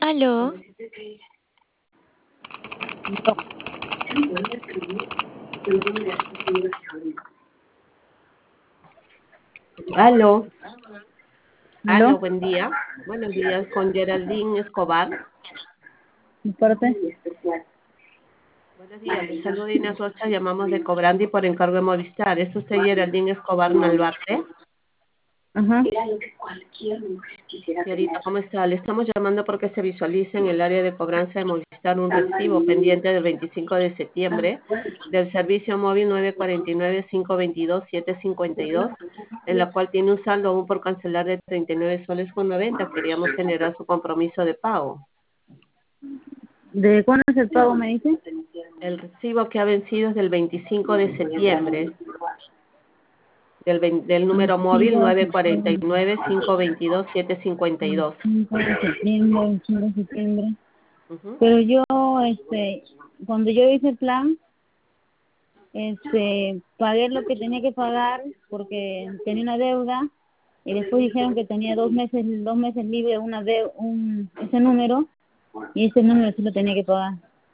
Aló, No, Aló, ¿aló? aló, buen día. Buenos días, con Geraldine Escobar. ¿Mi parte? Buenos días, les saludo Inés Rocha, llamamos de Cobrandi por encargo de Movistar. ¿Es usted Geraldine Escobar Nalbarte? Ajá. Señorita, ¿cómo está? Le estamos llamando porque se visualiza en el área de cobranza de Movistar un recibo pendiente del 25 de septiembre del servicio móvil 949-522-752, en la cual tiene un saldo aún por cancelar de 39 soles con 90. Queríamos generar su compromiso de pago. ¿De cuándo es el pago, me dice? El recibo que ha vencido es del 25 de septiembre, del número móvil 949-522-752. 5 de septiembre, 25 de septiembre. Ujú. Pero yo, cuando yo hice el plan, pagué lo que tenía que pagar porque tenía una deuda y después dijeron que tenía 2 meses libre ese número y ese número sí lo tenía que pagar.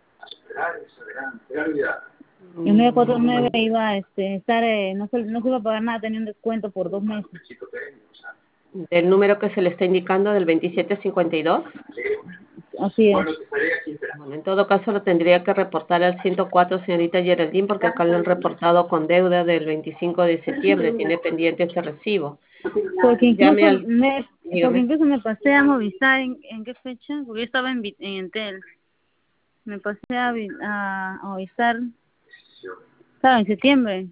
Y el 949 iba a estar, no se iba a pagar nada, tenía un descuento por 2 meses. Del número que se le está indicando del 2752. Así es. Bueno, en todo caso lo tendría que reportar al 104, señorita Geraldine, porque acá lo han reportado con deuda del 25 de septiembre, tiene pendiente ese recibo. Porque Llame incluso al, dígame, me pasé a Movistar, ¿en qué fecha? Porque yo estaba en Entel. Me pasé a Movistar, claro, en septiembre.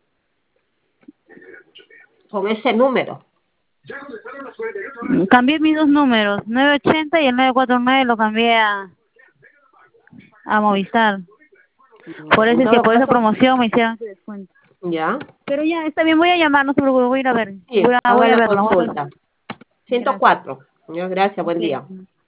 con ese número. Cambié mis dos números, 980 y el 949 lo cambié a Movistar. Por En eso es que todo por esa caso, promoción me hicieron ese descuento. ya, Pero ya, está bien, voy a llamar, no se preocupe, voy a ir a ver. sí, Voy haga a la verlo. consulta. Gracias. 104. Ya, gracias, buen día. Ok.